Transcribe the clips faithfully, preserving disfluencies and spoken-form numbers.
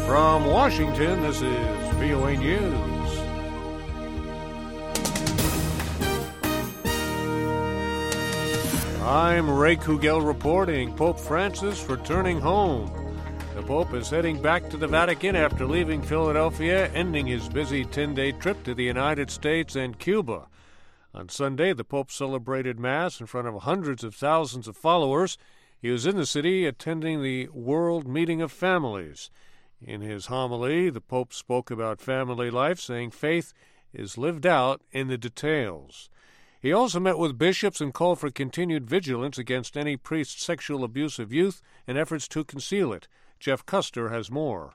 From Washington, this is V O A News. I'm Ray Kugel reporting. Pope Francis returning home. The Pope is heading back to the Vatican after leaving Philadelphia, ending his busy ten-day trip to the United States and Cuba. On Sunday, the Pope celebrated Mass in front of hundreds of thousands of followers. He was in the city attending the World Meeting of Families. In his homily, the Pope spoke about family life, saying faith is lived out in the details. He also met with bishops and called for continued vigilance against any priest's sexual abuse of youth and efforts to conceal it. Jeff Custer has more.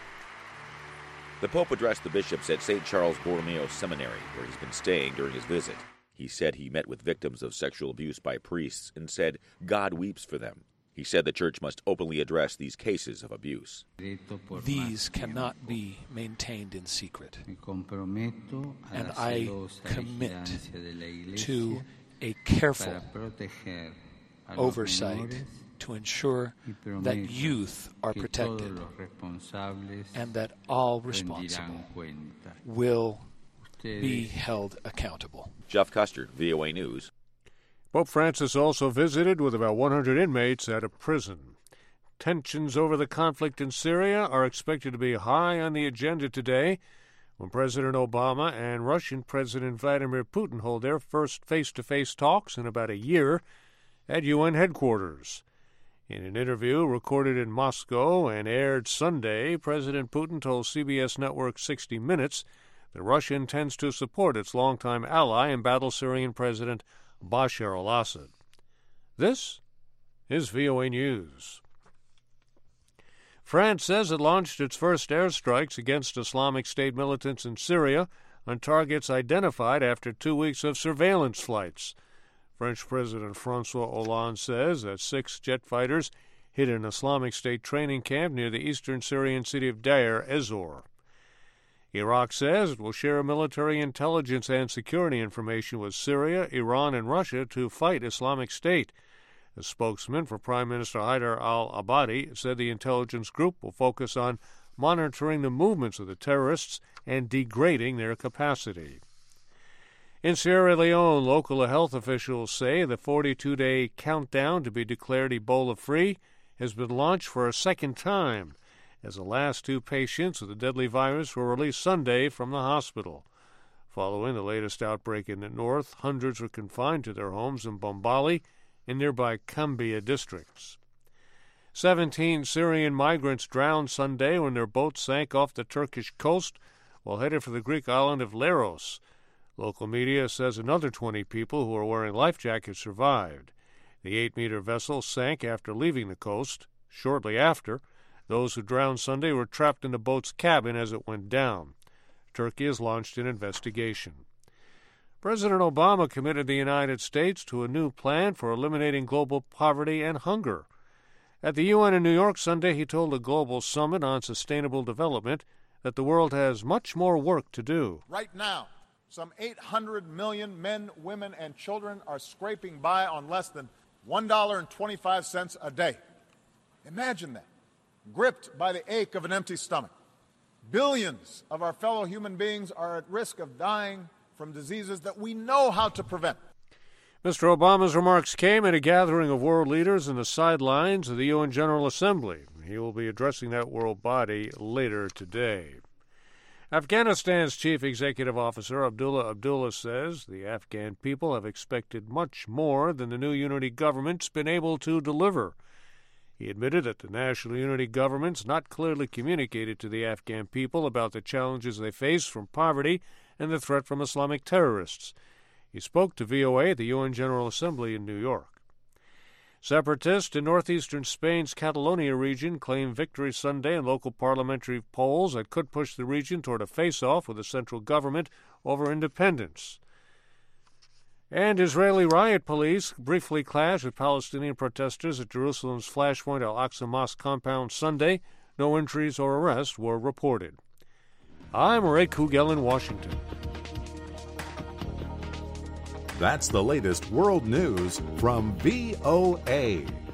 The Pope addressed the bishops at Saint Charles Borromeo Seminary, where he's been staying during his visit. He said he met with victims of sexual abuse by priests and said God weeps for them. He said the church must openly address these cases of abuse. These cannot be maintained in secret. And I commit to a careful oversight to ensure that youth are protected and that all responsible will be held accountable. Jeff Custer, V O A News. Pope Francis also visited with about one hundred inmates at a prison. Tensions over the conflict in Syria are expected to be high on the agenda today when President Obama and Russian President Vladimir Putin hold their first face-to-face talks in about a year at U N headquarters. In an interview recorded in Moscow and aired Sunday, President Putin told C B S network sixty minutes that Russia intends to support its longtime ally and battle Syrian President Bashar al-Assad. This is V O A News. France says it launched its first airstrikes against Islamic State militants in Syria on targets identified after two weeks of surveillance flights. French President François Hollande says that six jet fighters hit an Islamic State training camp near the eastern Syrian city of Deir ez-Zor. Iraq says it will share military intelligence and security information with Syria, Iran, and Russia to fight Islamic State. A spokesman for Prime Minister Haider al-Abadi said the intelligence group will focus on monitoring the movements of the terrorists and degrading their capacity. In Sierra Leone, local health officials say the forty-two day countdown to be declared Ebola-free has been launched for a second time, as the last two patients with the deadly virus were released Sunday from the hospital. Following the latest outbreak in the north, hundreds were confined to their homes in Bombali and nearby Kambia districts. Seventeen Syrian migrants drowned Sunday when their boat sank off the Turkish coast while headed for the Greek island of Leros. Local media says another twenty people who were wearing life jackets survived. The eight-meter vessel sank after leaving the coast. Shortly after, those who drowned Sunday were trapped in the boat's cabin as it went down. Turkey has launched an investigation. President Obama committed the United States to a new plan for eliminating global poverty and hunger. At the U N in New York Sunday, he told a global summit on sustainable development that the world has much more work to do. Right now, some eight hundred million men, women, and children are scraping by on less than one dollar and twenty-five cents a day. Imagine that, gripped by the ache of an empty stomach. Billions of our fellow human beings are at risk of dying from diseases that we know how to prevent. Mister Obama's remarks came at a gathering of world leaders in the sidelines of the U N General Assembly. He will be addressing that world body later today. Afghanistan's chief executive officer, Abdullah Abdullah, says the Afghan people have expected much more than the new unity government's been able to deliver. He admitted that the national unity government's not clearly communicated to the Afghan people about the challenges they face from poverty and the threat from Islamic terrorists. He spoke to V O A at the U N General Assembly in New York. Separatists in northeastern Spain's Catalonia region claimed victory Sunday in local parliamentary polls that could push the region toward a face-off with the central government over independence. And Israeli riot police briefly clashed with Palestinian protesters at Jerusalem's Flashpoint Al-Aqsa Mosque compound Sunday. No injuries or arrests were reported. I'm Ray Kugel in Washington. That's the latest world news from V O A.